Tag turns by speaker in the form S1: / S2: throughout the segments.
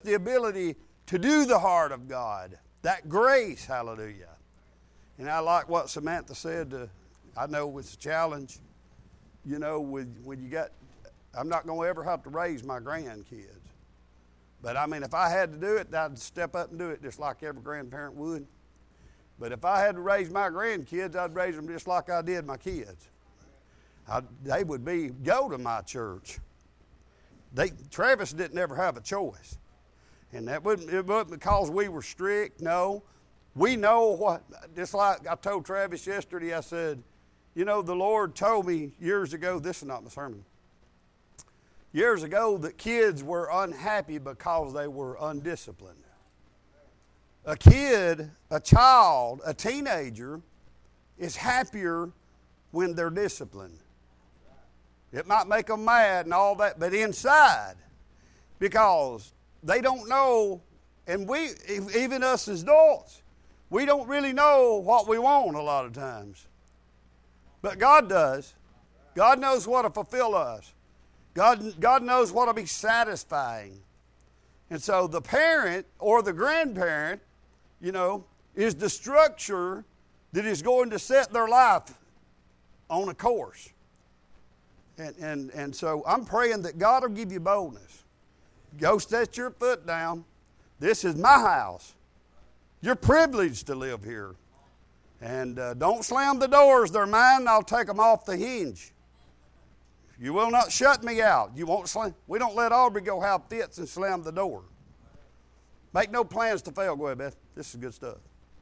S1: the ability to do the heart of God. That grace, hallelujah. And I like what Samantha said. I know it's a challenge, when you got, I'm not going to ever have to raise my grandkids. But I mean, if I had to do it, I'd step up and do it just like every grandparent would. But if I had to raise my grandkids, I'd raise them just like I did my kids. They would go to my church. Travis didn't ever have a choice. And it wasn't because we were strict. No. We know what, just like I told Travis yesterday, I said, the Lord told me years ago, this is not my sermon, years ago that kids were unhappy because they were undisciplined. A kid, a child, a teenager is happier when they're disciplined. It might make them mad and all that, but inside, because they don't know, and we, even us as adults, we don't really know what we want a lot of times. But God does. God knows what to fulfill us. God knows what to be satisfying. And so the parent or the grandparent, is the structure that is going to set their life on a course. And so I'm praying that God will give you boldness. Go set your foot down. This is my house. You're privileged to live here. And don't slam the doors. They're mine. I'll take them off the hinge. You will not shut me out. You won't slam. We don't let Aubrey go have fits and slam the door. Make no plans to fail. Go ahead, Beth. This is good stuff.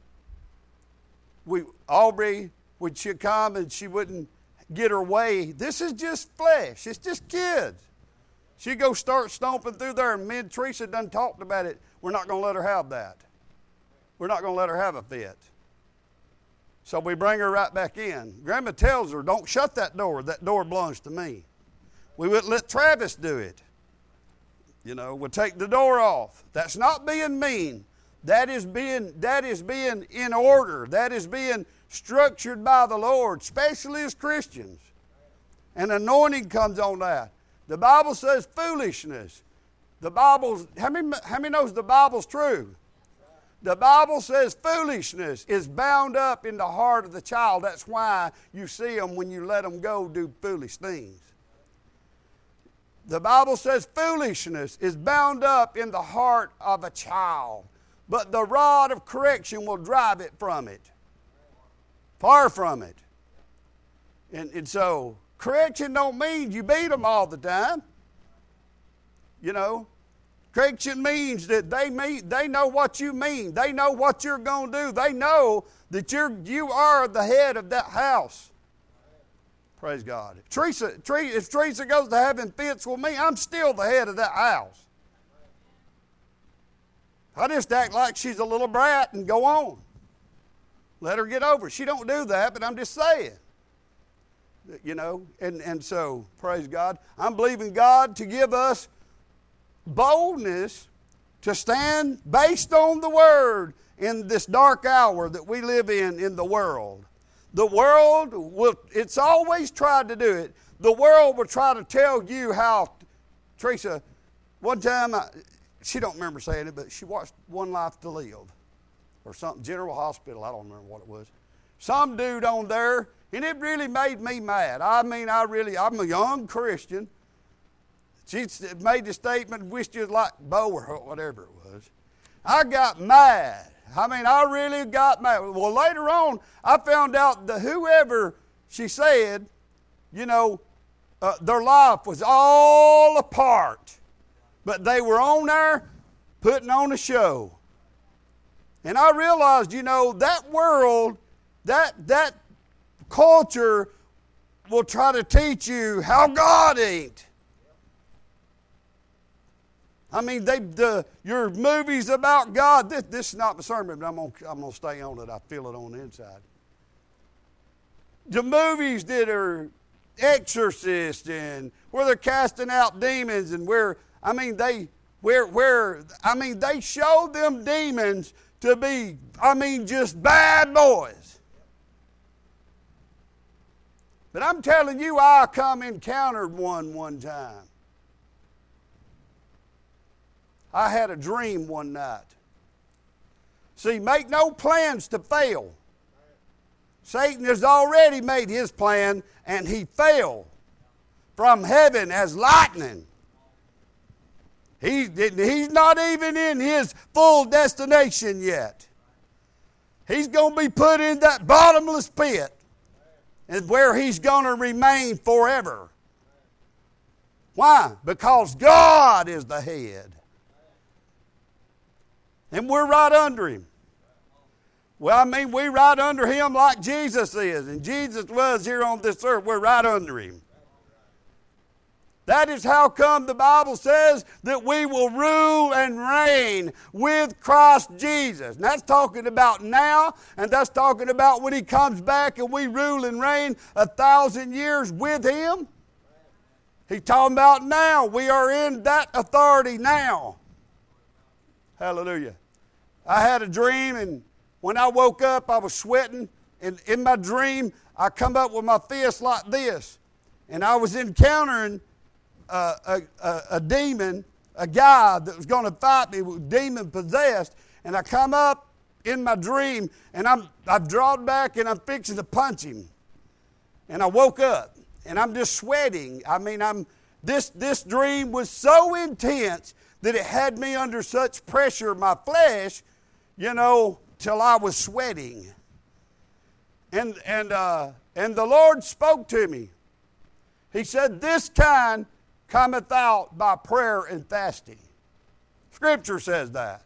S1: Aubrey, she'd come and she wouldn't get her way. This is just flesh. It's just kids. She'd go start stomping through there, and me and Teresa done talked about it. We're not going to let her have that. We're not going to let her have a fit. So we bring her right back in. Grandma tells her, don't shut that door. That door belongs to me. We wouldn't let Travis do it. We'll take the door off. That's not being mean. That is being in order. That is being structured by the Lord, especially as Christians. And anointing comes on that. The Bible says foolishness. How many knows the Bible's true? The Bible says foolishness is bound up in the heart of the child. That's why you see them when you let them go do foolish things. The Bible says foolishness is bound up in the heart of a child, but the rod of correction will drive it from it. Far from it. And so, correction don't mean you beat them all the time. Correction means that they know what you mean. They know what you're going to do. They know that you are the head of that house. Praise God. If Teresa goes to having fits with me, I'm still the head of that house. I just act like she's a little brat and go on. Let her get over it. She don't do that, but I'm just saying. And so, praise God. I'm believing God to give us boldness to stand based on the Word in this dark hour that we live in the world. The world it's always tried to do it. The world will try to tell you how, Teresa, one time, she don't remember saying it, but she watched One Life to Live or something, General Hospital, I don't remember what it was. Some dude on there, and it really made me mad. I'm a young Christian. She made the statement, wished you like Bo or whatever it was. I got mad. I really got mad. Well, later on, I found out that whoever she said, their life was all apart. But they were on there putting on a show. And I realized, that world, that culture will try to teach you how God ain't. Your movies about God, this is not the sermon, but I'm going to stay on it. I feel it on the inside. The movies that are exorcists and where they're casting out demons and they show them demons to be, just bad boys. But I'm telling you, I encountered one time. I had a dream one night. See, make no plans to fail. Satan has already made his plan, and he fell from heaven as lightning. He's not even in his full destination yet. He's going to be put in that bottomless pit, and where he's going to remain forever. Why? Because God is the head. And we're right under him. Well, I mean, we're right under him like Jesus is. And Jesus was here on this earth. We're right under him. That is how come the Bible says that we will rule and reign with Christ Jesus. And that's talking about now, and that's talking about when he comes back and we rule and reign 1,000 years with him. He's talking about now. We are in that authority now. Hallelujah. I had a dream, and when I woke up, I was sweating. And in my dream, I come up with my fist like this. And I was encountering a demon, a guy that was going to fight me, was demon possessed. And I come up in my dream, and I've drawn back, and I'm fixing to punch him. And I woke up, and I'm just sweating. I mean, this dream was so intense that it had me under such pressure, my flesh, till I was sweating. And the Lord spoke to me. He said, "This kind cometh out by prayer and fasting." Scripture says that.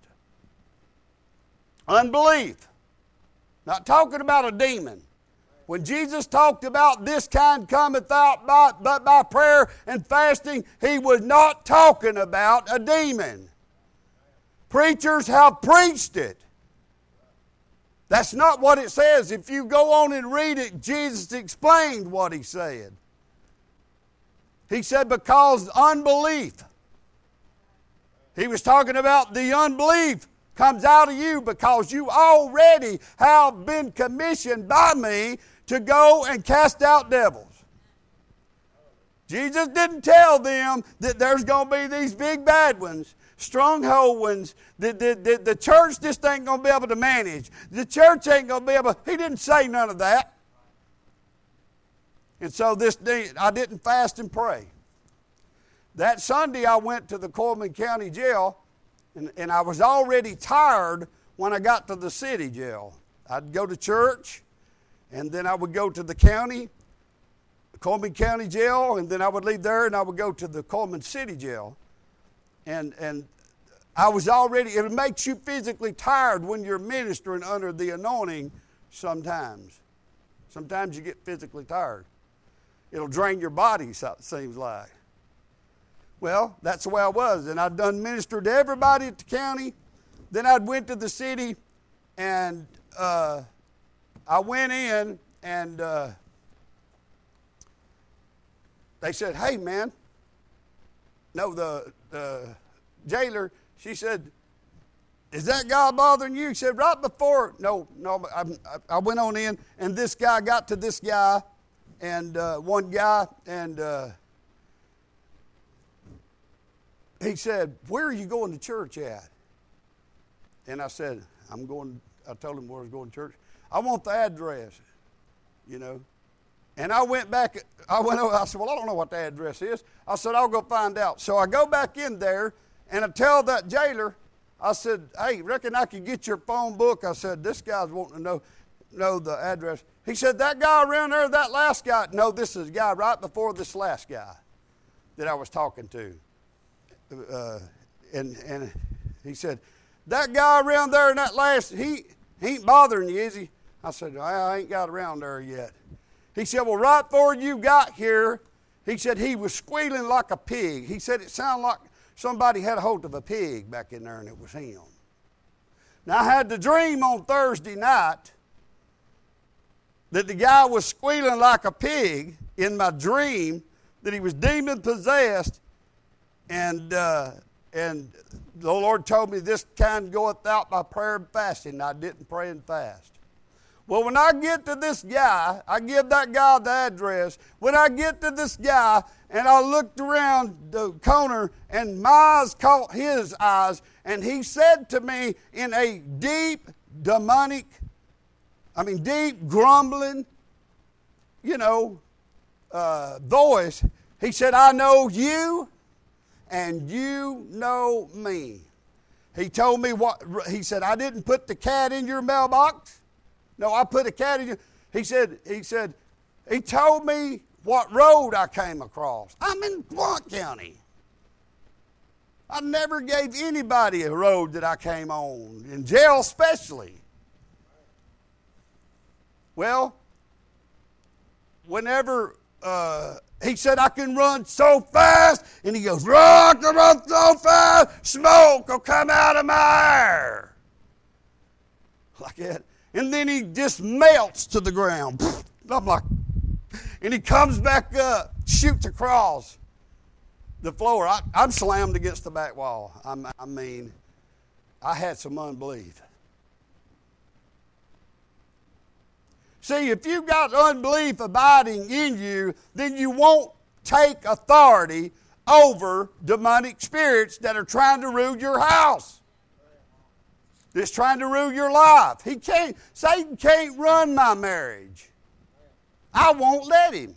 S1: Unbelief. Not talking about a demon. When Jesus talked about this kind cometh out but by prayer and fasting, he was not talking about a demon. Preachers have preached it. That's not what it says. If you go on and read it, Jesus explained what he said. He said, because unbelief. He was talking about the unbelief comes out of you because you already have been commissioned by me to go and cast out devils. Jesus didn't tell them that there's going to be these big bad ones, stronghold ones, that the church just ain't going to be able to manage. The church ain't going to be able, he didn't say none of that. And so this day, I didn't fast and pray. That Sunday I went to the Coleman County Jail, and I was already tired when I got to the city jail. I'd go to church, and then I would go to the Coleman County Jail, and then I would leave there and I would go to the Coleman City Jail. And I was already, it makes you physically tired when you're ministering under the anointing sometimes. Sometimes you get physically tired. It'll drain your body, it seems like. Well, that's the way I was. And I'd done ministered to everybody at the county. Then I went to the city, and I went in, and they said, "Hey, man." No, the jailer, she said, "Is that guy bothering you?" He said, "Right before." No, I went on in, and this guy got to this guy, and one guy, and he said, "Where are you going to church at?" And I said, I told him where I was going to church. "I want the address, And I went back, I said, "Well, I don't know what the address is." I said, "I'll go find out." So I go back in there, and I tell that jailer, I said, "Hey, reckon I could get your phone book?" I said, "This guy's wanting to know the address." He said, "That guy around there, that last guy." No, this is the guy right before this last guy that I was talking to. And he said, "That guy around there and that last, he ain't bothering you, is he?" I said, "I ain't got around there yet." He said, "Well, right before you got here," he said, "he was squealing like a pig." He said, "It sounded like somebody had a hold of a pig back in there, and it was him." Now, I had the dream on Thursday night that the guy was squealing like a pig in my dream, that he was demon possessed, and the Lord told me this kind goeth out by prayer and fasting. I didn't pray and fast. Well, when I get to this guy, I give that guy the address. When I get to this guy, and I looked around the corner, and my eyes caught his eyes, and he said to me in a deep, demonic, deep, grumbling, voice, he said, I know you, and you know me. He told me he said, I didn't put the cat in your mailbox. No, I put a cat in your, he told me what road I came across. I'm in Blount County. I never gave anybody a road that I came on, in jail especially. Well, whenever he said, I can run so fast, and he goes, I can run so fast, smoke will come out of my hair. Like that. And then he just melts to the ground. I'm like, and he comes back up, shoots across the floor. I'm slammed against the back wall. I had some unbelief. See, if you've got unbelief abiding in you, then you won't take authority over demonic spirits that are trying to rule your house. That's trying to rule your life. Satan can't run my marriage. I won't let him.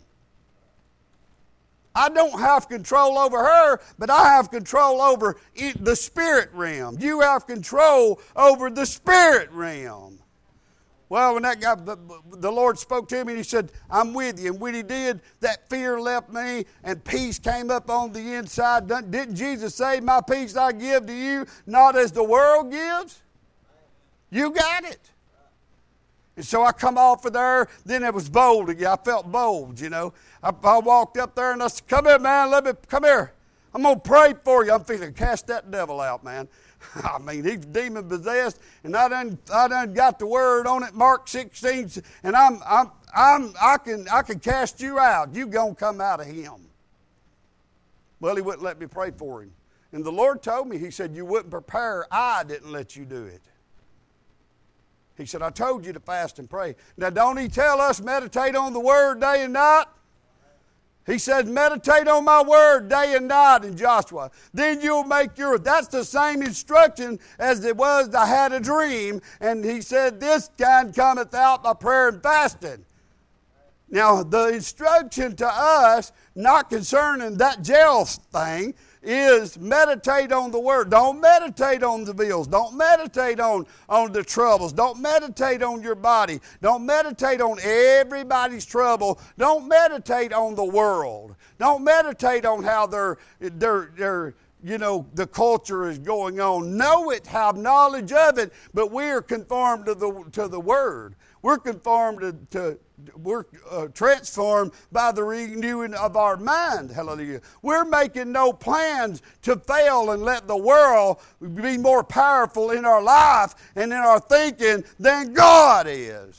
S1: I don't have control over her, but I have control over the spirit realm. You have control over the spirit realm. Well, when that guy, the Lord spoke to him and he said, I'm with you. And when he did, that fear left me and peace came up on the inside. Didn't Jesus say, my peace I give to you, not as the world gives? You got it. And so I come off of there. Then it was bold again. I felt bold, I walked up there and I said, come here, man. Come here. I'm going to pray for you. I'm fixing to cast that devil out, man. He's demon possessed, and I done got the word on it, Mark 16, and I can cast you out. You gonna come out of him. Well, he wouldn't let me pray for him, and the Lord told me. He said, you wouldn't prepare. I didn't let you do it. He said, I told you to fast and pray. Now, don't he tell us meditate on the word day and night? He said, meditate on my word day and night in Joshua. Then you'll make that's the same instruction as it was, I had a dream. And he said, this kind cometh out by prayer and fasting. Now, the instruction to us, not concerning that jail thing, is meditate on the word. Don't meditate on the bills. Don't meditate on the troubles. Don't meditate on your body. Don't meditate on everybody's trouble. Don't meditate on the world. Don't meditate on how the culture is going on. Know it, have knowledge of it, but we are conformed to the word. We're conformed we're transformed by the renewing of our mind. Hallelujah. We're making no plans to fail and let the world be more powerful in our life and in our thinking than God is.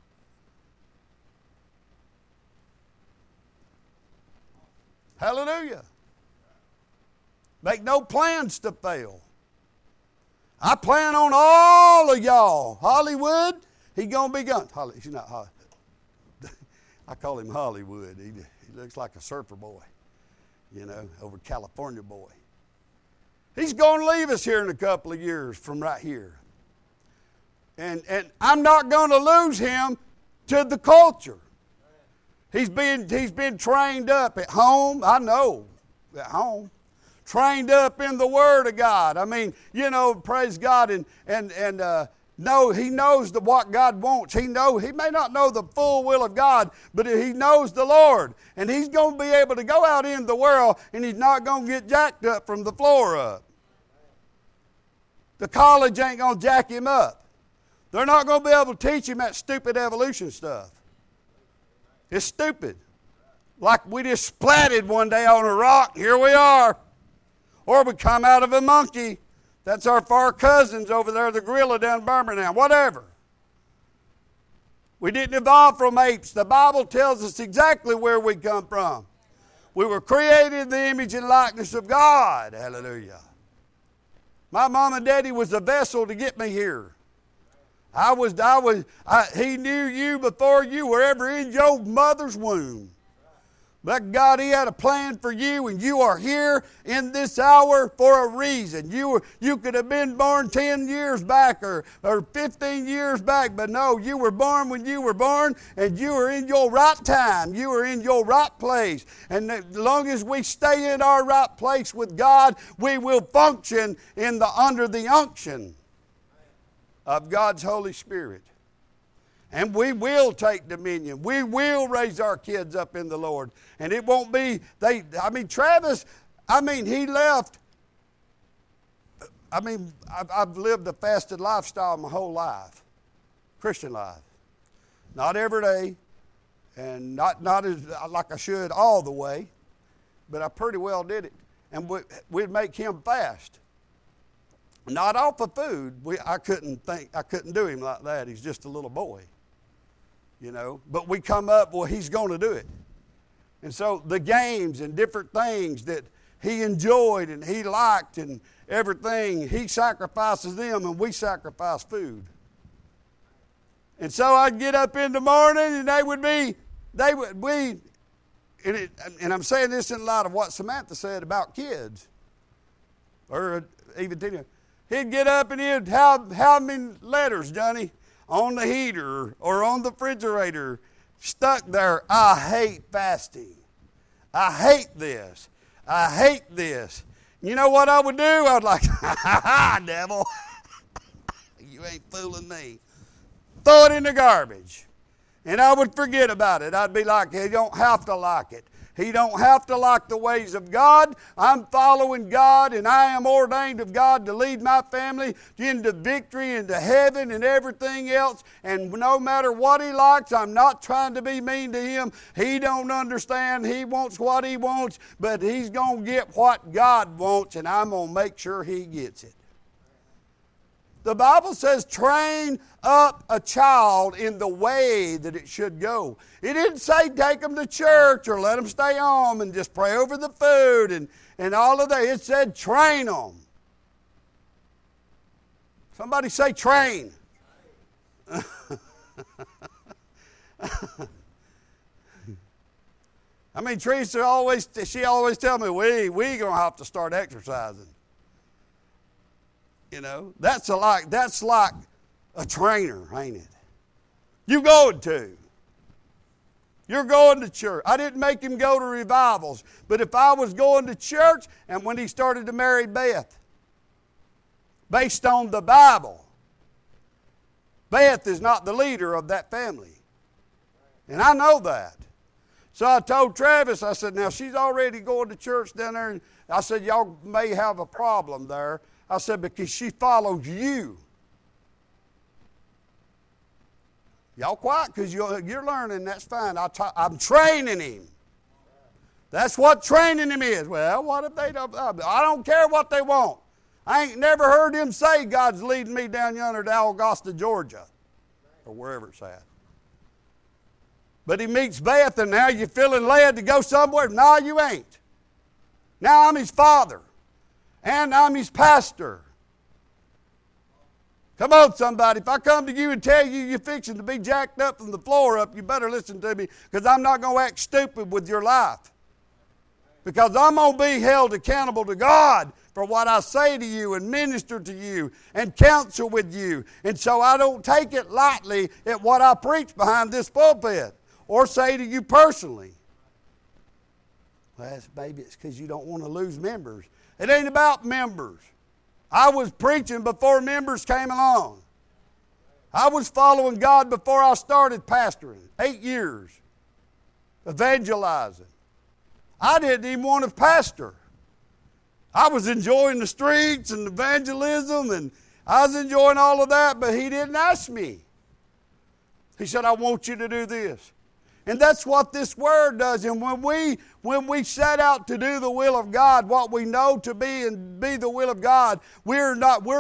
S1: Hallelujah. Make no plans to fail. I plan on all of y'all. Hollywood, he's going to be gone. He's not Hollywood. I call him Hollywood. He looks like a surfer boy, over California boy. He's going to leave us here in a couple of years from right here. And I'm not going to lose him to the culture. He's been trained up at home. I know, at home. Trained up in the Word of God. Praise God. No, he knows what God wants. He may not know the full will of God, but he knows the Lord. And he's going to be able to go out in the world, and he's not going to get jacked up from the floor up. The college ain't going to jack him up. They're not going to be able to teach him that stupid evolution stuff. It's stupid. Like we just splatted one day on a rock, here we are. Or we come out of a monkey. That's our far cousins over there, the gorilla down in Birmingham, whatever. We didn't evolve from apes. The Bible tells us exactly where we come from. We were created in the image and likeness of God. Hallelujah. My mom and daddy was the vessel to get me here. He knew you before you were ever in your mother's womb. But God, He had a plan for you, and you are here in this hour for a reason. You could have been born 10 years back or 15 years back, but no, you were born when you were born, and you were in your right time. You were in your right place. And as long as we stay in our right place with God, we will function under the unction of God's Holy Spirit. And we will take dominion. We will raise our kids up in the Lord. And it won't be, Travis, he left. I've lived a fasted lifestyle my whole life. Christian life. Not every day. And not as like I should all the way. But I pretty well did it. And we'd make him fast. Not off of food. I couldn't do him like that. He's just a little boy. But we come up, well, he's going to do it. And so the games and different things that he enjoyed and he liked and everything, he sacrifices them and we sacrifice food. And so I'd get up in the morning and and I'm saying this in light of what Samantha said about kids, or even Tina. He'd get up and he'd have how many letters, Johnny? On the heater or on the refrigerator, stuck there. I hate fasting. I hate this. I hate this. You know what I would do? I would like, ha, devil. You ain't fooling me. Throw it in the garbage. And I would forget about it. I'd be like, he don't have to like it. He don't have to like the ways of God. I'm following God, and I am ordained of God to lead my family into victory, into heaven, and everything else. And no matter what he likes, I'm not trying to be mean to him. He don't understand. He wants what he wants, but he's going to get what God wants, and I'm going to make sure he gets it. The Bible says, train up a child in the way that it should go. It didn't say take them to church or let them stay home and just pray over the food and all of that. It said train them. Somebody say train. Teresa always tell me, we going to have to start exercising. That's like a trainer, ain't it? You're going to church. I didn't make him go to revivals, but if I was going to church, and when he started to marry Beth, based on the Bible, Beth is not the leader of that family. And I know that. So I told Travis, I said, now she's already going to church down there. And I said, y'all may have a problem there. I said, because she follows you. Y'all quiet because you're learning. That's fine. I'm training him. That's what training him is. Well, what if they don't? I don't care what they want. I ain't never heard him say God's leading me down yonder to Augusta, Georgia, or wherever it's at. But he meets Beth, and now you're feeling led to go somewhere. No, you ain't. Now I'm his father. And I'm his pastor. Come on, somebody. If I come to you and tell you you're fixing to be jacked up from the floor up, you better listen to me, because I'm not going to act stupid with your life. Because I'm going to be held accountable to God for what I say to you and minister to you and counsel with you. And so I don't take it lightly at what I preach behind this pulpit or say to you personally. Well, baby, it's because you don't want to lose members. It ain't about members. I was preaching before members came along. I was following God before I started pastoring. 8 years. Evangelizing. I didn't even want to pastor. I was enjoying the streets and evangelism, and I was enjoying all of that, but he didn't ask me. He said, I want you to do this. And that's what this word does. And when we set out to do the will of God, what we know to be and be the will of God, we're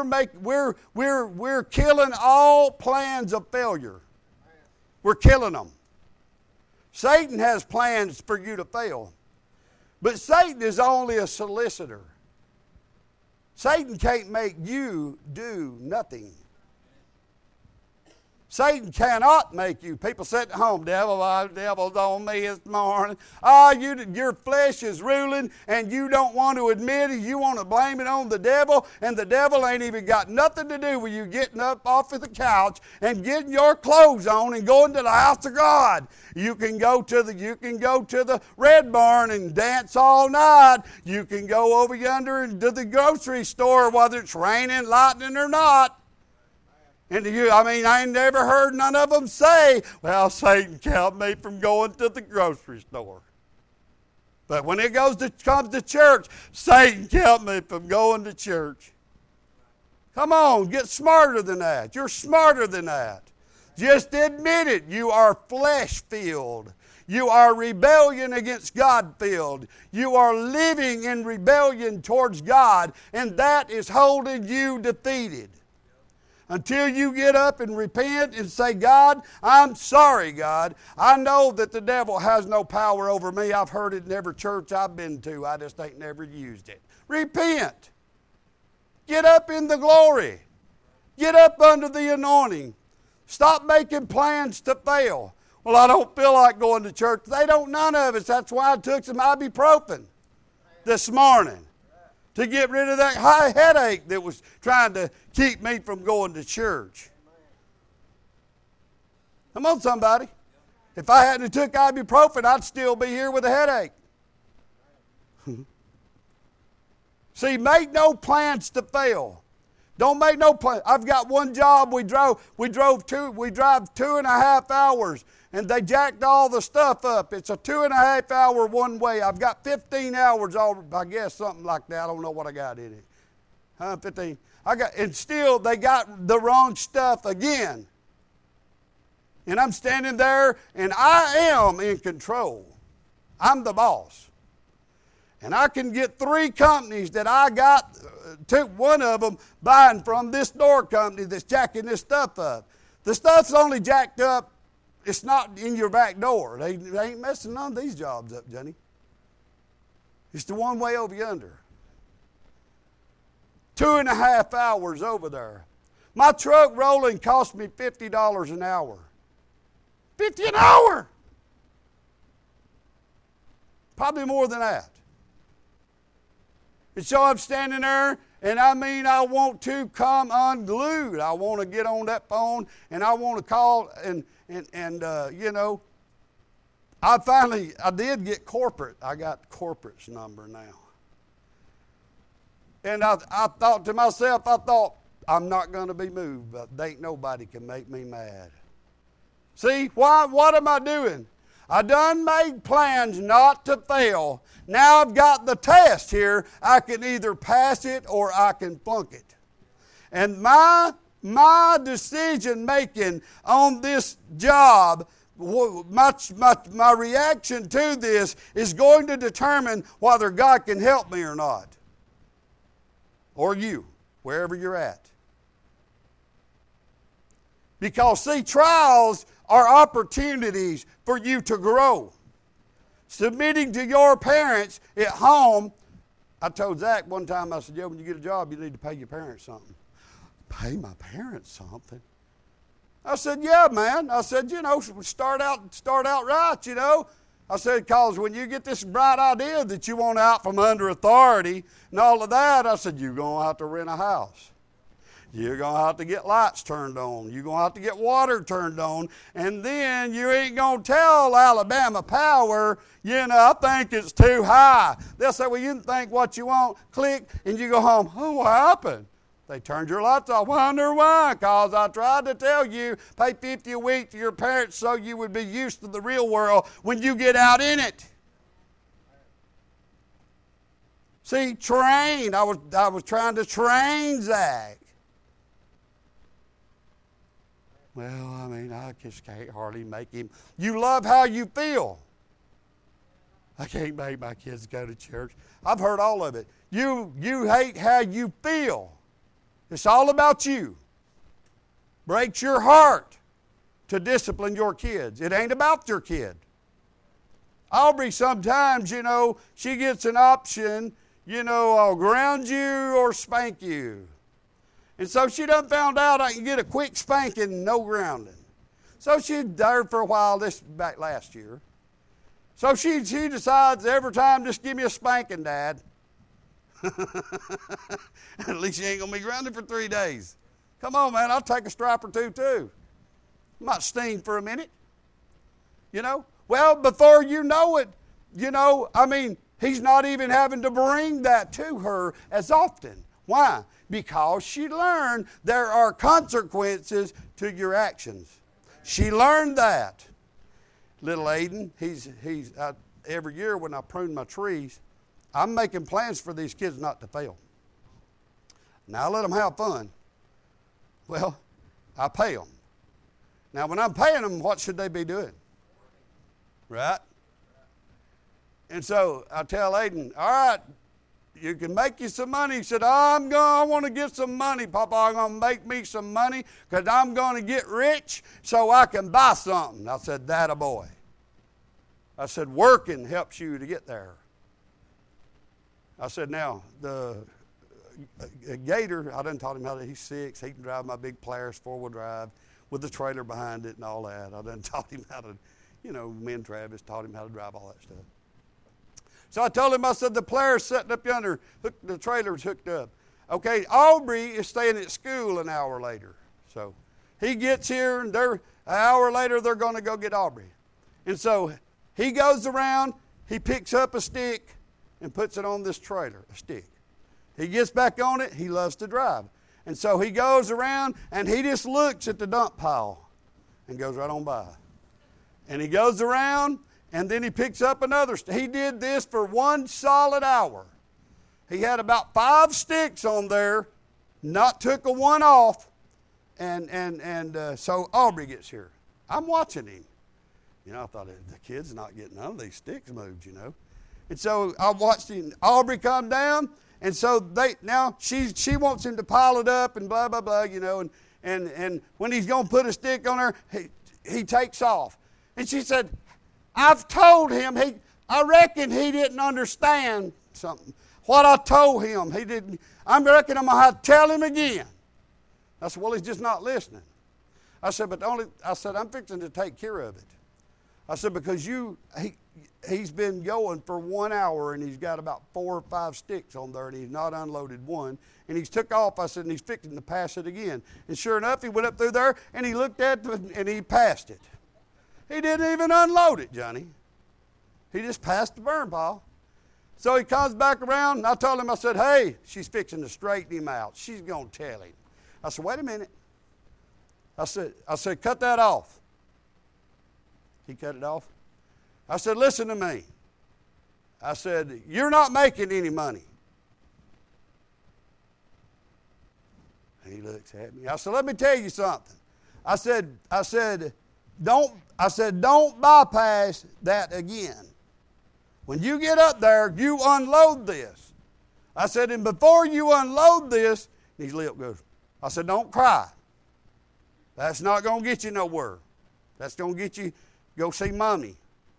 S1: killing all plans of failure. We're killing them. Satan has plans for you to fail. But Satan is only a solicitor. Satan can't make you do nothing. Satan cannot make you. People sit at home, devil's on me this morning. Your flesh is ruling and you don't want to admit it. You want to blame it on the devil, and the devil ain't even got nothing to do with you getting up off of the couch and getting your clothes on and going to the house of God. You can go to the Red Barn and dance all night. You can go over yonder and to the grocery store, whether it's raining, lightning, or not. And I ain't never heard none of them say, well, Satan kept me from going to the grocery store. But when it comes to church, Satan kept me from going to church. Come on, get smarter than that. You're smarter than that. Just admit it. You are flesh-filled. You are rebellion against God-filled. You are living in rebellion towards God, and that is holding you defeated. Until you get up and repent and say, God, I'm sorry, God. I know that the devil has no power over me. I've heard it in every church I've been to. I just ain't never used it. Repent. Get up in the glory. Get up under the anointing. Stop making plans to fail. Well, I don't feel like going to church. They don't, none of us. That's why I took some ibuprofen this morning, to get rid of that high headache that was trying to keep me from going to church. Come on, somebody. If I hadn't took ibuprofen, I'd still be here with a headache. See, make no plans to fail. Don't make no plans. I've got one job. We drive 2.5 hours, and they jacked all the stuff up. It's a 2.5 hour one way. I've got 15 hours, I guess, something like that. I don't know what I got in it. 15. And still they got the wrong stuff again. And I'm standing there, and I am in control. I'm the boss. And I can get 3 companies that I got, one of them buying from this door company that's jacking this stuff up. The stuff's only jacked up. It's not in your back door. They ain't messing none of these jobs up, Johnny. It's the one way over yonder. 2.5 hours over there. My truck rolling cost me $50 an hour. $50 an hour! Probably more than that. And so I'm standing there, and I want to come unglued. I want to get on that phone, and I want to call, and I did get corporate. I got corporate's number now. And I thought to myself, I'm not going to be moved, but ain't nobody can make me mad. See, what am I doing? I done made plans not to fail. Now I've got the test here. I can either pass it or I can flunk it. And my decision making on this job, my reaction to this is going to determine whether God can help me or not. Or you, wherever you're at. Because, see, trials are opportunities for you to grow. Submitting to your parents at home. I told Zach one time, I said, when you get a job, you need to pay your parents something. Pay my parents something? I said, yeah, man. I said, start out right, I said, because when you get this bright idea that you want out from under authority and all of that, I said, you're going to have to rent a house. You're going to have to get lights turned on. You're going to have to get water turned on. And then you ain't going to tell Alabama Power, I think it's too high. They'll say, well, you can think what you want. Click, and you go home. Oh, what happened? They turned your lights off. Wonder why? Because I tried to tell you, pay $50 a week to your parents so you would be used to the real world when you get out in it. See, train. I was trying to train Zach. Well, I just can't hardly make him. You love how you feel. I can't make my kids go to church. I've heard all of it. You hate how you feel. It's all about you. Breaks your heart to discipline your kids. It ain't about your kid. Aubrey sometimes, she gets an option, I'll ground you or spank you. And so she done found out I can get a quick spanking, no grounding. So she's there for a while, this back last year. So she decides every time, just give me a spanking, Dad. At least you ain't going to be grounded for 3 days. Come on, man, I'll take a stripe or two, too. Might sting for a minute. You know? Well, before you know it, he's not even having to bring that to her as often. Why? Because she learned there are consequences to your actions. She learned that. Little Aiden, he's every year when I prune my trees, I'm making plans for these kids not to fail. Now I let them have fun. Well, I pay them. Now when I'm paying them, what should they be doing? Right? And so I tell Aiden, all right, you can make you some money. He said, I want to get some money, Papa. I'm going to make me some money because I'm going to get rich so I can buy something. I said, that a boy. I said, working helps you to get there. I said, now, the Gator, I done taught him how to, he's 6. He can drive my big Polaris 4-wheel drive with the trailer behind it and all that. I done taught him how to, me and Travis taught him how to drive all that stuff. So I told him, I said, the Polaris sitting up yonder, the trailer's hooked up. Okay, Aubrey is staying at school an hour later. So he gets here, and an hour later, they're going to go get Aubrey. And so he goes around, he picks up a stick and puts it on this trailer, a stick. He gets back on it, he loves to drive. And so he goes around, and he just looks at the dump pile and goes right on by. And he goes around, and then he picks up another. He did this for 1 solid hour. He had about 5 sticks on there, took a one off, and so Aubrey gets here. I'm watching him. I thought the kid's not getting none of these sticks moved, And so I watched him. Aubrey come down, and so she wants him to pile it up and blah, blah, blah, and when he's going to put a stick on her, he takes off. And she said, I've told him, I reckon he didn't understand something. What I told him, he didn't. I reckon I'm going to have to tell him again. I said, well, he's just not listening. I said, I'm fixing to take care of it. I said, because he's been going for 1 hour, and he's got about 4 or 5 sticks on there, and he's not unloaded one. And he's took off, I said, and he's fixing to pass it again. And sure enough, he went up through there, and he looked at it, and he passed it. He didn't even unload it, Johnny. He just passed the burn pile. So he comes back around, and I told him, I said, hey, she's fixing to straighten him out. She's going to tell him. I said, wait a minute. I said, cut that off. He cut it off. I said, listen to me. I said, you're not making any money. He looks at me. I said, let me tell you something. I said, don't bypass that again. When you get up there, you unload this. I said, and before you unload this, his lip goes, I said, don't cry. That's not going to get you nowhere. That's going to get you, go see Mommy.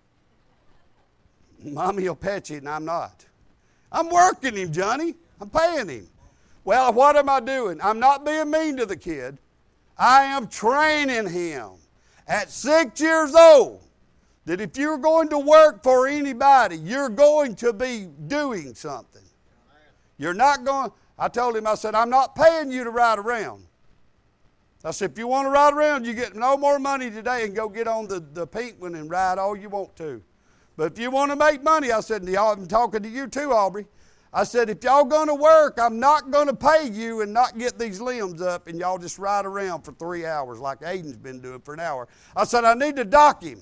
S1: Mommy will pet you, and I'm not. I'm working him, Johnny. I'm paying him. Well, what am I doing? I'm not being mean to the kid. I am training him at 6 years old that if you're going to work for anybody, you're going to be doing something. You're not going, I told him, I said, I'm not paying you to ride around. I said, if you want to ride around, you get no more money today and go get on the pink one and ride all you want to. But if you want to make money, I said, and y'all, I'm talking to you too, Aubrey. I said, if y'all going to work, I'm not going to pay you and not get these limbs up and y'all just ride around for 3 hours like Aiden's been doing for an hour. I said, I need to dock him.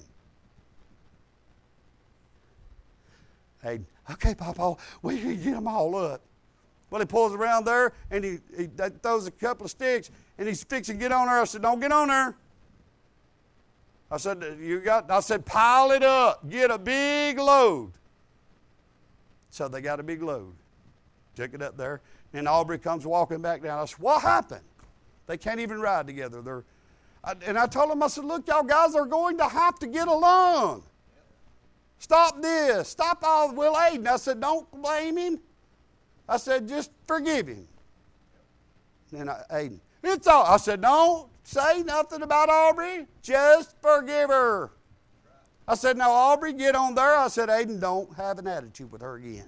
S1: Aiden, okay, Papa, we can get them all up. Well, he pulls around there and he throws a couple of sticks and he's fixing to get on there. I said, don't get on there. I said, pile it up. Get a big load. So they got a big load. Took it up there. And Aubrey comes walking back down. I said, what happened? They can't even ride together. And I told them, I said, look, y'all guys are going to have to get along. Stop this. Stop all Will Aiden. I said, don't blame him. I said, just forgive him. And Aiden, it's all. I said, don't say nothing about Aubrey. Just forgive her. I said, now, Aubrey, get on there. I said, Aiden, don't have an attitude with her again.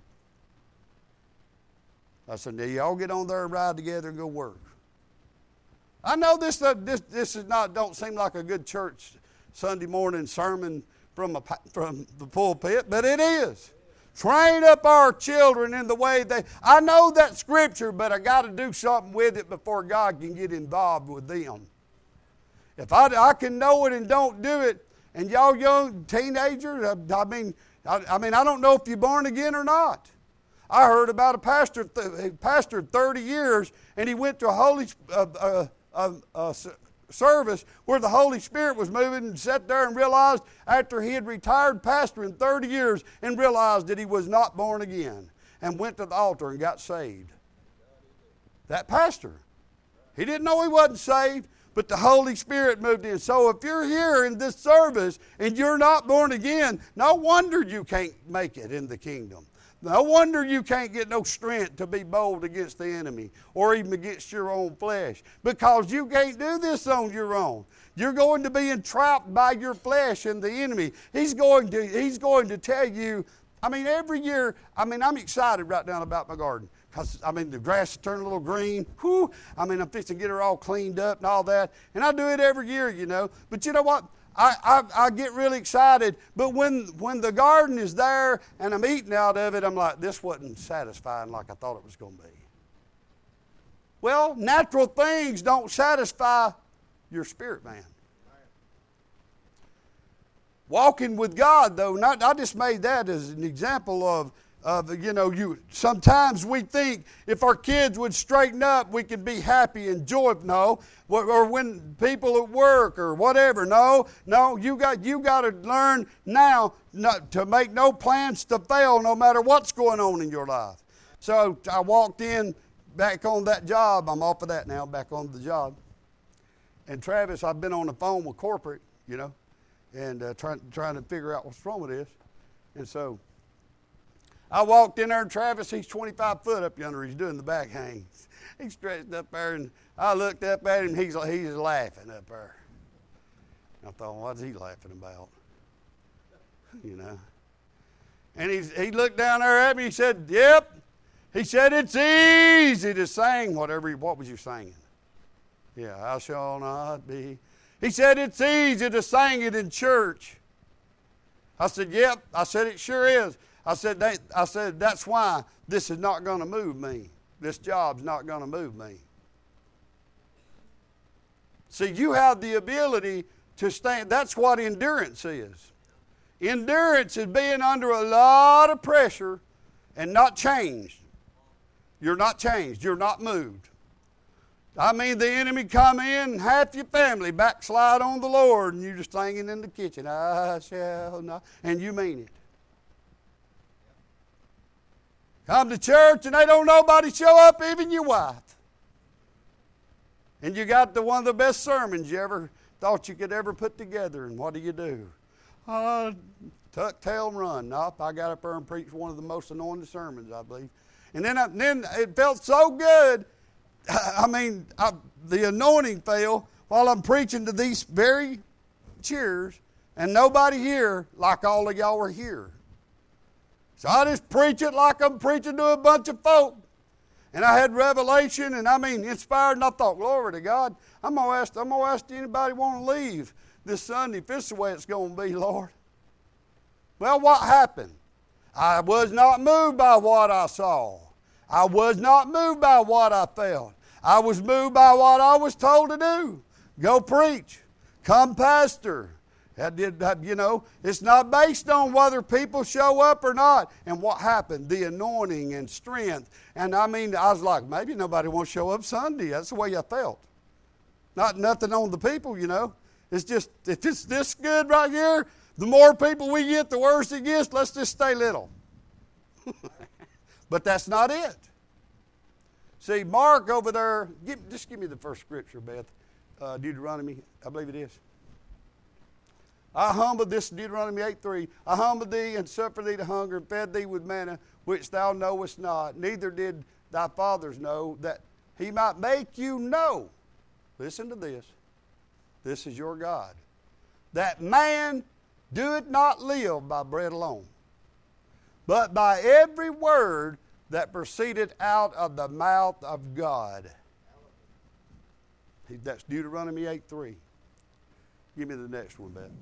S1: I said, now, y'all get on there and ride together and go work. I know this is not, don't seem like a good church Sunday morning sermon from the pulpit, but it is. Train up our children in the way they... I know that scripture, but I got to do something with it before God can get involved with them. If I can know it and don't do it, and y'all young teenagers, I mean, I don't know if you're born again or not. I heard about a pastor, pastored 30 years, and he went to a service where the Holy Spirit was moving, and sat there and realized after he had retired pastoring 30 years and realized that he was not born again, and went to the altar and got saved. That pastor. He didn't know he wasn't saved, but the Holy Spirit moved in. So if you're here in this service and you're not born again, no wonder you can't make it in the kingdom. No wonder you can't get no strength to be bold against the enemy or even against your own flesh, because you can't do this on your own. You're going to be entrapped by your flesh and the enemy. He's going to tell you, every year, I'm excited right now about my garden. Because, the grass is turning a little green. Whew. I'm fixing to get her all cleaned up and all that. And I do it every year, you know. But you know what? I get really excited, but when the garden is there and I'm eating out of it, I'm like, this wasn't satisfying like I thought it was going to be. Well, natural things don't satisfy your spirit man. Walking with God, though, I just made that as an example of sometimes we think if our kids would straighten up, we could be happy and joyful. No, or when people at work or whatever. No, you got to learn now not to make no plans to fail, no matter what's going on in your life. So I walked in back on that job. I'm off of that now, back on the job. And Travis, I've been on the phone with corporate, and trying to figure out what's wrong with this, and so. I walked in there, and Travis, he's 25 foot up yonder. He's doing the back hang. He's stretched up there, and I looked up at him. He's laughing up there. I thought, what's he laughing about? And he looked down there at me. He said, yep. He said, it's easy to sing what was you singing? Yeah, I shall not be. He said, it's easy to sing it in church. I said, yep. I said, it sure is. I said, that's why this is not going to move me. This job's not going to move me. See, you have the ability to stand. That's what endurance is. Endurance is being under a lot of pressure and not changed. You're not changed. You're not moved. The enemy come in, half your family backslide on the Lord, and you're just singing in the kitchen, I shall not, and you mean it. Come to church and they don't nobody show up, even your wife. And you got one of the best sermons you ever thought you could ever put together, and what do? Tuck, tail, and run. Nope, I got up there and preached one of the most anointed sermons, I believe. And then it felt so good. The anointing fell while I'm preaching to these very chairs, and nobody here like all of y'all were here. So I just preach it like I'm preaching to a bunch of folk. And I had revelation and inspired, and I thought, glory to God, I'm gonna ask anybody want to leave this Sunday if this is the way it's going to be, Lord. Well, what happened? I was not moved by what I saw. I was not moved by what I felt. I was moved by what I was told to do. Go preach. Come pastor. It's not based on whether people show up or not. And what happened? The anointing and strength. And I was like, maybe nobody won't show up Sunday. That's the way I felt. Nothing on the people, It's just, if it's this good right here, the more people we get, the worse it gets. Let's just stay little. But that's not it. See, Mark over there, just give me the first scripture, Beth. Deuteronomy, I believe it is. I humbled, this Deuteronomy 8:3, I humbled thee and suffered thee to hunger and fed thee with manna, which thou knowest not. Neither did thy fathers know that He might make you know, listen to this, this is your God, that man doeth not live by bread alone, but by every word that proceeded out of the mouth of God. That's Deuteronomy 8:3. Give me the next one, Beth.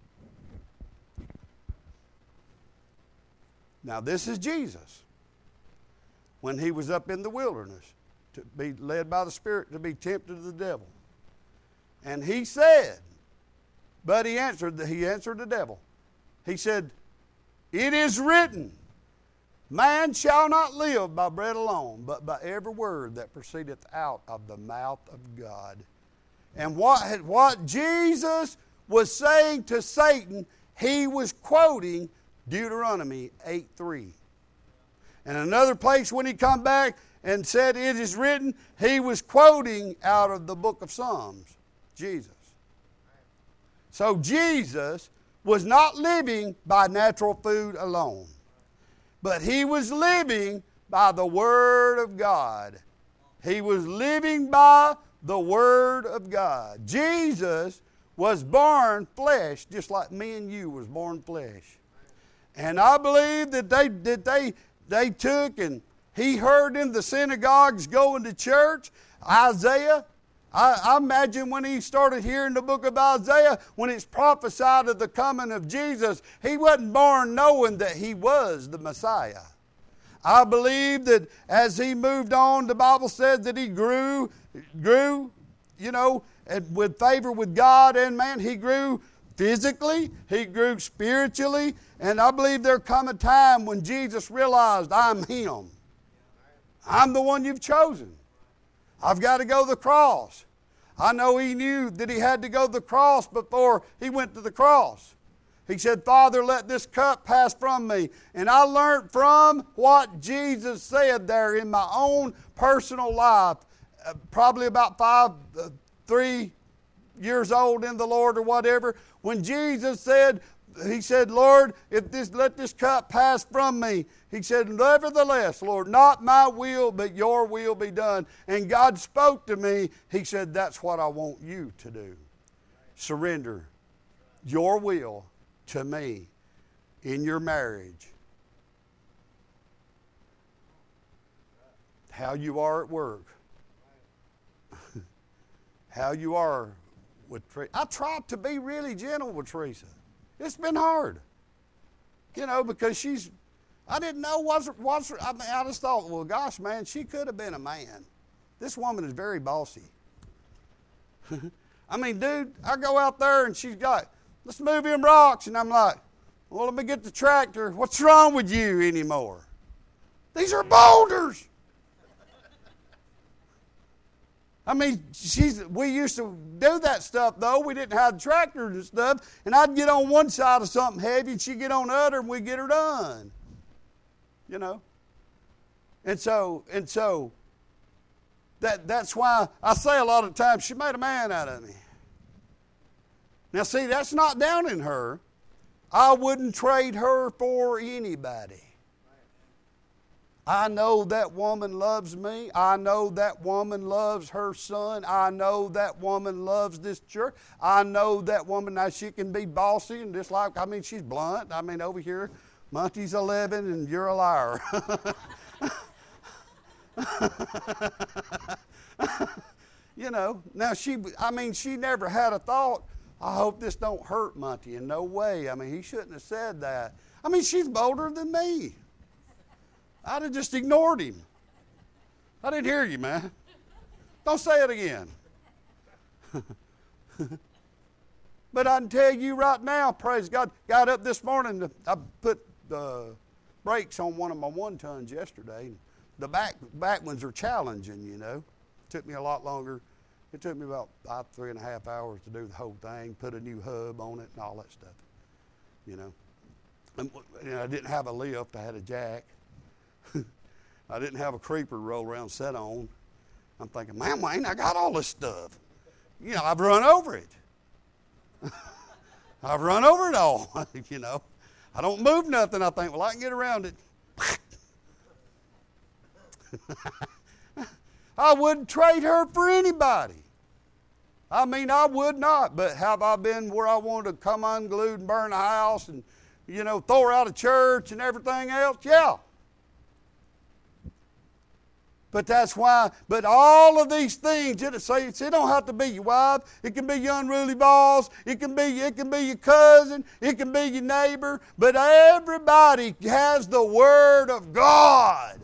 S1: Now this is Jesus when he was up in the wilderness to be led by the Spirit to be tempted of the devil. And he said, but he answered the devil. He said, it is written, man shall not live by bread alone, but by every word that proceedeth out of the mouth of God. And what Jesus was saying to Satan, he was quoting Deuteronomy 8:3. And another place when he come back and said, it is written, he was quoting out of the book of Psalms, Jesus. So Jesus was not living by natural food alone, but he was living by the Word of God. He was living by the Word of God. Jesus was born flesh, just like me and you was born flesh. And I believe that they took and he heard in the synagogues going to church, Isaiah. I imagine when he started hearing the book of Isaiah, when it's prophesied of the coming of Jesus, he wasn't born knowing that he was the Messiah. I believe that as he moved on, the Bible said that he grew, and with favor with God and man. He grew physically, he grew spiritually, and I believe there come a time when Jesus realized, I'm him. I'm the one you've chosen. I've got to go to the cross. I know he knew that he had to go to the cross before he went to the cross. He said, Father, let this cup pass from me. And I learned from what Jesus said there in my own personal life, probably about 3 years old in the Lord or whatever, when Jesus said, he said, Lord, let this cup pass from me. He said, nevertheless, Lord, not my will, but your will be done. And God spoke to me. He said, that's what I want you to do. Surrender your will to me in your marriage. How you are at work. How you are with Teresa. I tried to be really gentle with Teresa. It's been hard. Because I didn't know I just thought, well, gosh, man, she could have been a man. This woman is very bossy. I mean, dude, I go out there and she's got, let's move them rocks. And I'm like, well, let me get the tractor. What's wrong with you anymore? These are boulders. I mean, we used to do that stuff, though. We didn't have tractors and stuff. And I'd get on one side of something heavy, and she'd get on the other, and we'd get her done. And so that's why I say a lot of times, she made a man out of me. Now, see, that's not down in her. I wouldn't trade her for anybody. I know that woman loves me. I know that woman loves her son. I know that woman loves this church. I know that woman, now she can be bossy and just like, she's blunt. Over here, Monty's 11 and you're a liar. Now she never had a thought, I hope this don't hurt Monty in no way. He shouldn't have said that. She's bolder than me. I'd have just ignored him. I didn't hear you, man. Don't say it again. But I can tell you right now, praise God, got up this morning, I put the brakes on one of my 1-tons yesterday. The back ones are challenging, Took me a lot longer. It took me about 3.5 hours to do the whole thing, put a new hub on it and all that stuff, And, I didn't have a lift, I had a jack. I didn't have a creeper to roll around set on. I'm thinking, man, Wayne, I got all this stuff. I've run over it. I've run over it all, I don't move nothing. I think, well, I can get around it. I wouldn't trade her for anybody. I mean, I would not. But have I been where I wanted to come unglued and burn a house and, throw her out of church and everything else? Yeah. But that's why, but all of these things, it don't have to be your wife. It can be your unruly boss. It can be your cousin. It can be your neighbor. But everybody has the Word of God.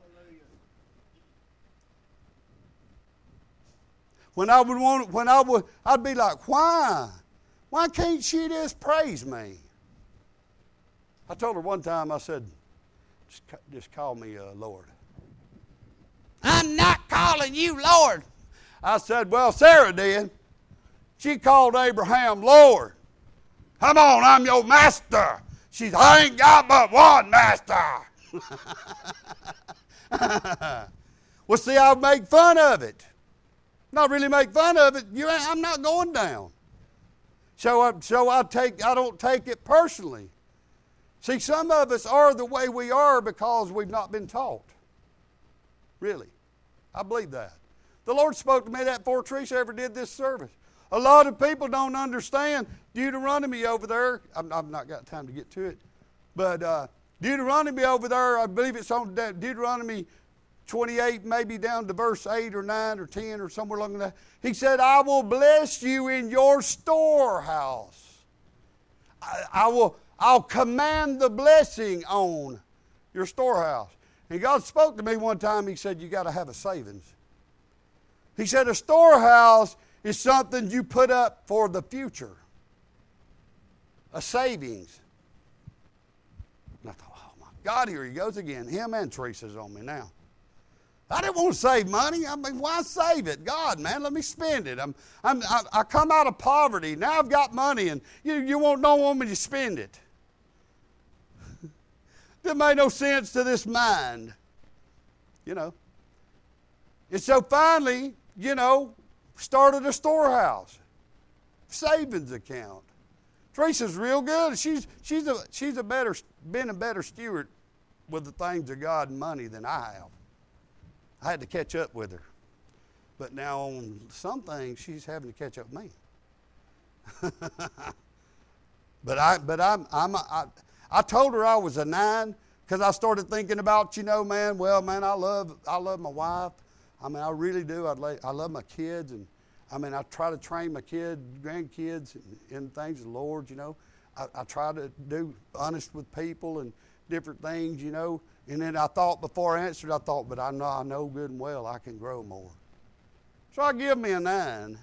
S1: I'd be like, why? Why can't she just praise me? I told her one time, I said, just call me Lord. I'm not calling you Lord. I said, well, Sarah did. She called Abraham Lord. Come on, I'm your master. She said, I ain't got but one master. Well, see, I make fun of it. Not really make fun of it. I'm not going down. So I don't take it personally. See, some of us are the way we are because we've not been taught. Really. I believe that. The Lord spoke to me that before Teresa ever did this service. A lot of people don't understand Deuteronomy over there. I've not got time to get to it. But Deuteronomy over there, I believe it's on Deuteronomy 28, maybe down to verse 8 or 9 or 10 or somewhere along that. He said, I will bless you in your storehouse. I'll command the blessing on your storehouse. And God spoke to me one time. He said, you got to have a savings. He said, a storehouse is something you put up for the future. A savings. And I thought, oh my God, here he goes again. Him and Teresa's on me now. I didn't want to save money. I mean, why save it? God, man, let me spend it. I come out of poverty. Now I've got money, and you don't want me to spend it. That made no sense to this mind. And so finally, started a storehouse, savings account. Teresa's real good. She's been a better steward with the things of God and money than I have. I had to catch up with her. But now on some things, she's having to catch up with me. I told her I was a 9 because I started thinking about, I love my wife. I mean, I really do. I love my kids, and I try to train my grandkids in things of the Lord. I try to do honest with people and different things. And then I thought before I answered, but I know good and well I can grow more. So I give me a 9.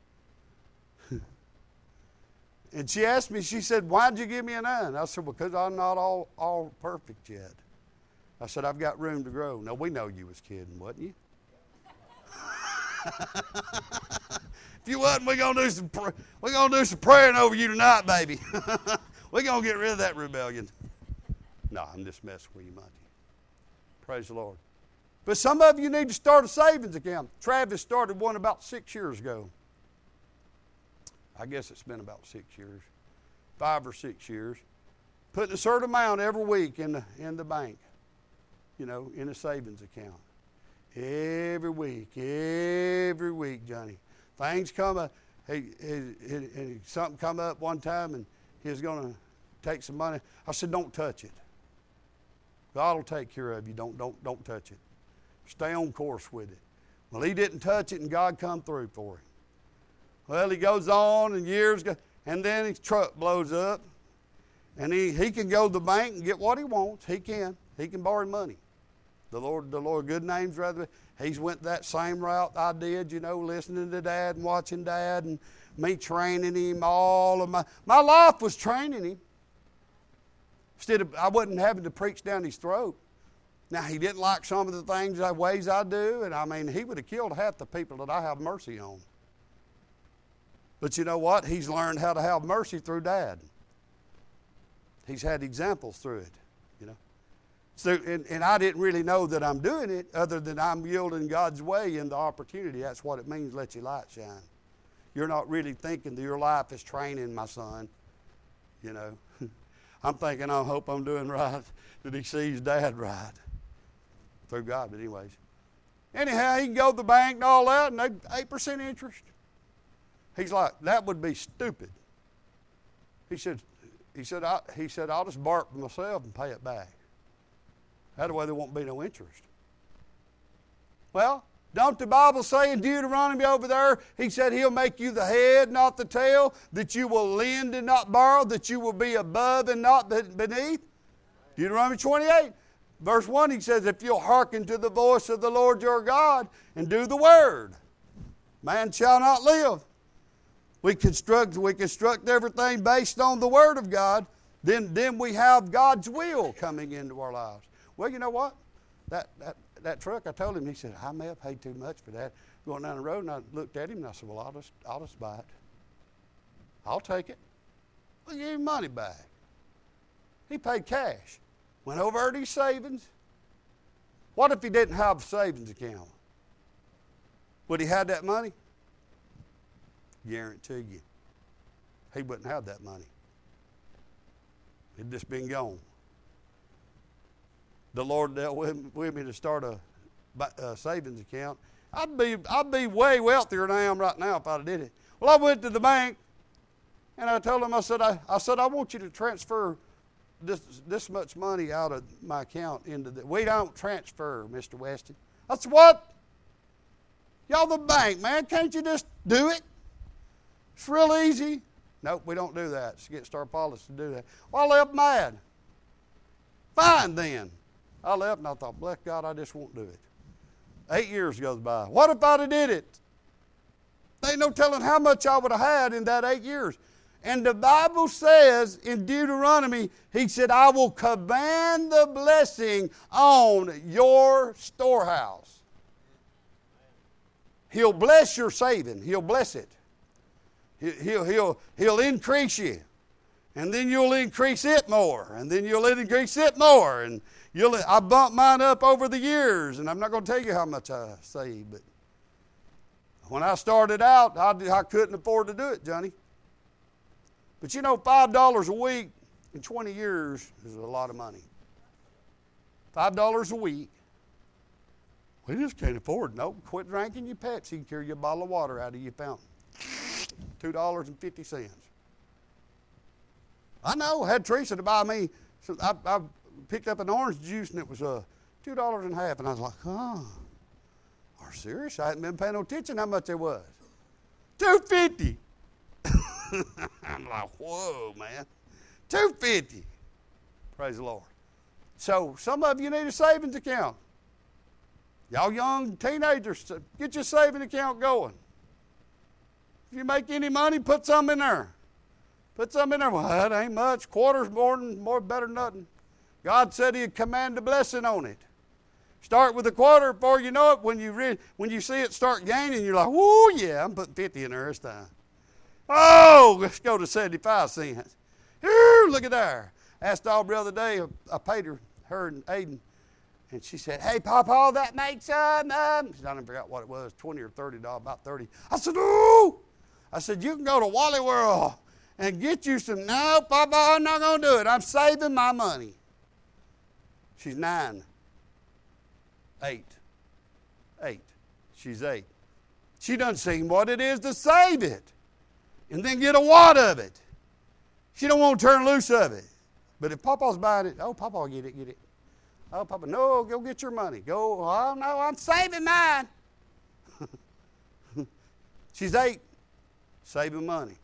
S1: And she asked me, she said, why'd you give me a 9? I said, because I'm not all perfect yet. I said, I've got room to grow. Now, we know you was kidding, wasn't you? If you wasn't, we're gonna do some praying over you tonight, baby. We're gonna get rid of that rebellion. No, I'm just messing with you, Monty. Praise the Lord. But some of you need to start a savings account. Travis started one about 6 years ago. I guess it's been about 6 years, 5 or 6 years. Putting a certain amount every week in the bank, in a savings account. Every week, Johnny. Things come up. Something come up one time, and he was going to take some money. I said, don't touch it. God will take care of you. Don't touch it. Stay on course with it. Well, he didn't touch it, and God come through for him. Well, he goes on, and years go, and then his truck blows up, and he can go to the bank and get what he wants. He can borrow money. The Lord, good names rather. He's went that same route I did, listening to Dad and watching Dad and me training him. All of my life was training him. Instead of, I wasn't having to preach down his throat. Now, he didn't like some of the ways I do, and he would have killed half the people that I have mercy on. But you know what? He's learned how to have mercy through Dad. He's had examples through it, So, and I didn't really know that I'm doing it other than I'm yielding God's way in the opportunity. That's what it means, let your light shine. You're not really thinking that your life is training my son, I'm thinking, I hope I'm doing right, that he sees Dad right through God. But anyways, Anyhow, he can go to the bank and all that, and they 8% interest. He's like, that would be stupid. He said, I'll just borrow it for myself and pay it back. That way there won't be no interest. Well, don't the Bible say in Deuteronomy over there, he said he'll make you the head, not the tail, that you will lend and not borrow, that you will be above and not beneath? Deuteronomy 28. Verse 1, he says, if you'll hearken to the voice of the Lord your God and do the word, man shall not live. We construct everything based on the word of God. Then we have God's will coming into our lives. Well, you know what? That truck, I told him, he said, I may have paid too much for that. Going down the road, and I looked at him, and I said, well, I'll just buy it. I'll take it. I'll give him money back. He paid cash. Went over to his savings. What if he didn't have a savings account? Would he have that money? Guarantee you, he wouldn't have that money. It'd just been gone. The Lord dealt with me to start a savings account. I'd be way wealthier than I am right now if I'd did it. Well, I went to the bank, and I told him, I said, I want you to transfer this much money out of my account into the. We don't transfer, Mr. Weston. I said, what? Y'all the bank, man. Can't you just do it? It's real easy. Nope, we don't do that. It's against our policy to do that. Well, I left mad. Fine then. I left and I thought, bless God, I just won't do it. 8 years goes by. What if I'd have did it? There ain't no telling how much I would have had in that 8 years. And the Bible says in Deuteronomy, he said, I will command the blessing on your storehouse. He'll bless your saving. He'll bless it. He'll increase you. And then you'll increase it more. And then you'll increase it more. And I bumped mine up over the years. And I'm not going to tell you how much I saved. But when I started out, I couldn't afford to do it, Johnny. But you know, $5 a week in 20 years is a lot of money. $5 a week. We just can't afford it. Nope, quit drinking your Pepsi. Carry your bottle of water out of your fountain. $2.50. I know. I had Teresa to buy me. So I picked up an orange juice and it was $2.50. And I was like, oh, are you serious? I hadn't been paying no attention how much it was. $2.50. I'm like, whoa, man. $2.50. Praise the Lord. So some of you need a savings account. Y'all young teenagers, get your savings account going. If you make any money, put some in there. Put some in there. Well, that ain't much. Quarter's more better than nothing. God said he'd command a blessing on it. Start with a quarter before you know it. When you see it start gaining, you're like, whoo, yeah, I'm putting 50 in there this time. Oh, let's go to 75 cents. Ooh, look at there. Asked Aubrey the other day, I paid her and Aiden, and she said, hey, Papa, that makes, I didn't forget what it was, $20 or $30, about 30. I said, ooh. I said, you can go to Wally World and get you some. No, Papa, I'm not going to do it. I'm saving my money. She's 9. 8. She's 8. She doesn't see what it is to save it and then get a wad of it. She don't want to turn loose of it. But if Papa's buying it, oh, Papa will get it. Oh, Papa, no, go get your money. Go, oh, no, I'm saving mine. She's 8, saving money.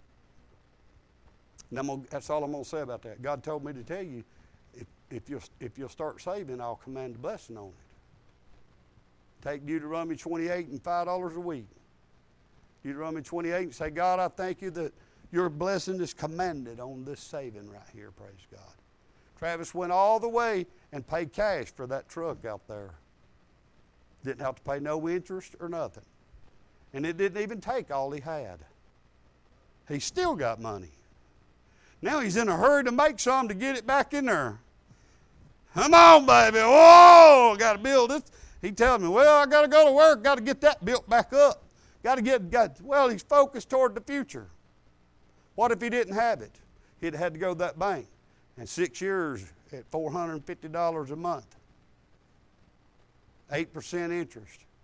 S1: And that's all I'm going to say about that. God told me to tell you, if you'll start saving, I'll command a blessing on it. Take Deuteronomy 28 and $5 a week. Deuteronomy 28 and say, God, I thank you that your blessing is commanded on this saving right here, praise God. Travis went all the way and paid cash for that truck out there. Didn't have to pay no interest or nothing. And it didn't even take all he had. He still got money. Now he's in a hurry to make some to get it back in there. Come on, baby. Whoa, I got to build this. He tells me, well, I got to go to work. Got to get that built back up. Well, he's focused toward the future. What if he didn't have it? He'd have had to go to that bank. And 6 years at $450 a month. 8% interest.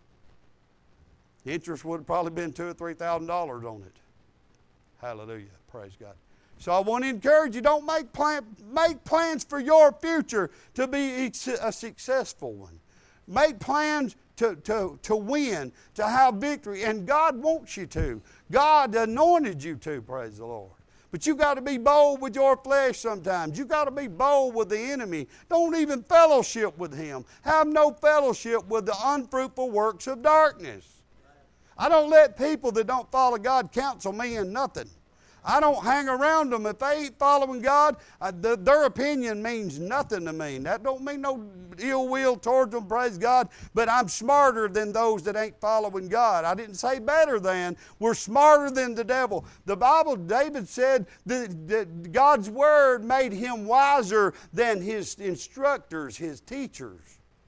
S1: The interest would have probably been $2,000 or $3,000 on it. Hallelujah. Praise God. So I want to encourage you, don't make plans for your future to be a successful one. Make plans to win, to have victory, and God wants you to. God anointed you to, praise the Lord. But you got to be bold with your flesh sometimes. You got to be bold with the enemy. Don't even fellowship with him. Have no fellowship with the unfruitful works of darkness. I don't let people that don't follow God counsel me in nothing. I don't hang around them. If they ain't following God, their opinion means nothing to me. That don't mean no ill will towards them, praise God, but I'm smarter than those that ain't following God. I didn't say better than. We're smarter than the devil. The Bible, David said that God's word made him wiser than his instructors, his teachers.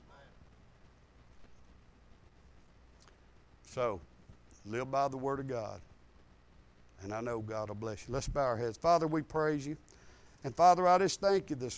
S1: So, live by the word of God. And I know God will bless you. Let's bow our heads. Father, we praise you. And Father, I just thank you this